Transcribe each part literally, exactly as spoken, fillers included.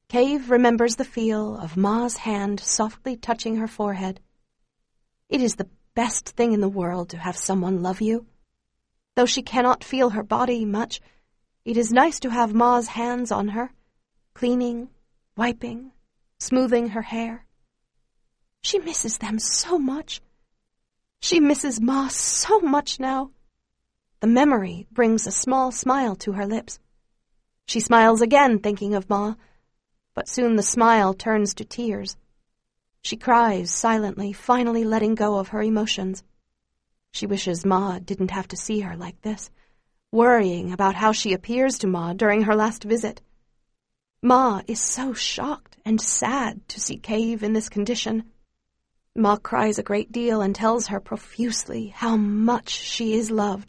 Cave remembers the feel of Ma's hand softly touching her forehead. It is the best thing in the world to have someone love you. Though she cannot feel her body much, it is nice to have Ma's hands on her, cleaning, wiping, smoothing her hair. She misses them so much. She misses Ma so much now. The memory brings a small smile to her lips. She smiles again, thinking of Ma, but soon the smile turns to tears. She cries silently, finally letting go of her emotions. She wishes Ma didn't have to see her like this, worrying about how she appears to Ma during her last visit. Ma is so shocked and sad to see Cave in this condition. Ma cries a great deal and tells her profusely how much she is loved.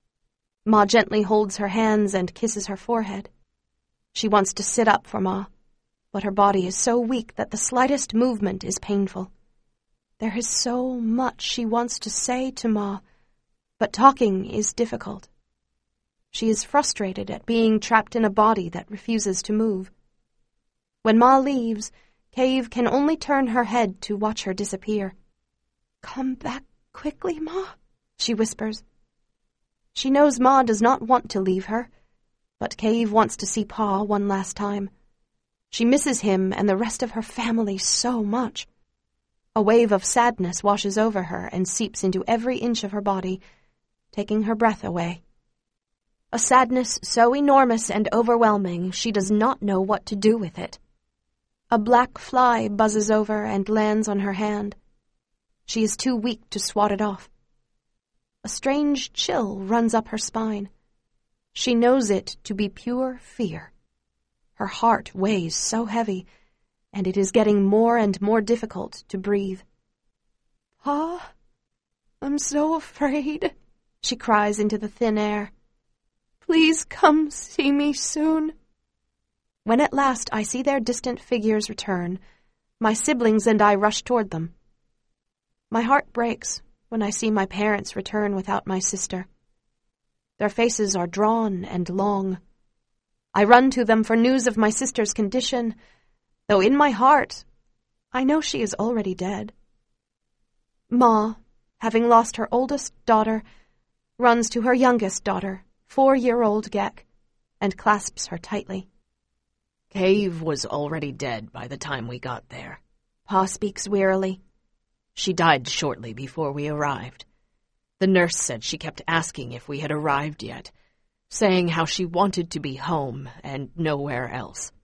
Ma gently holds her hands and kisses her forehead. She wants to sit up for Ma, but her body is so weak that the slightest movement is painful. There is so much she wants to say to Ma, but talking is difficult. She is frustrated at being trapped in a body that refuses to move. When Ma leaves, Cave can only turn her head to watch her disappear. "Come back quickly, Ma," she whispers. She knows Ma does not want to leave her, but Cave wants to see Pa one last time. She misses him and the rest of her family so much. A wave of sadness washes over her and seeps into every inch of her body, taking her breath away. A sadness so enormous and overwhelming she does not know what to do with it. A black fly buzzes over and lands on her hand. She is too weak to swat it off. A strange chill runs up her spine. She knows it to be pure fear. Her heart weighs so heavy, and it is getting more and more difficult to breathe. "Pa, I'm so afraid," she cries into the thin air. "Please come see me soon." When at last I see their distant figures return, my siblings and I rush toward them. My heart breaks when I see my parents return without my sister. Their faces are drawn and long. I run to them for news of my sister's condition, though in my heart I know she is already dead. Ma, having lost her oldest daughter, runs to her youngest daughter, four-year-old Gek, and clasps her tightly. "Cave was already dead by the time we got there," Pa speaks wearily. "She died shortly before we arrived. The nurse said she kept asking if we had arrived yet, saying how she wanted to be home and nowhere else.